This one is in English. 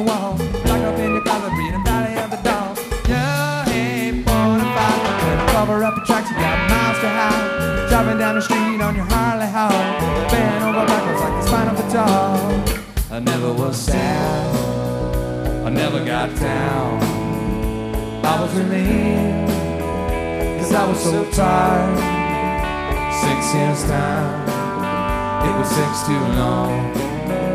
wall, locked up in your closet, reading Valley of the Dolls. You ain't born a fight, cover up your tracks, you got miles to hide. Driving down the street on your Harley Hog, bent over backwards like the spine of a dog. I never was sad, I never got down. I was relieved, cause I was so tired. 6 years down, it was 6 too long.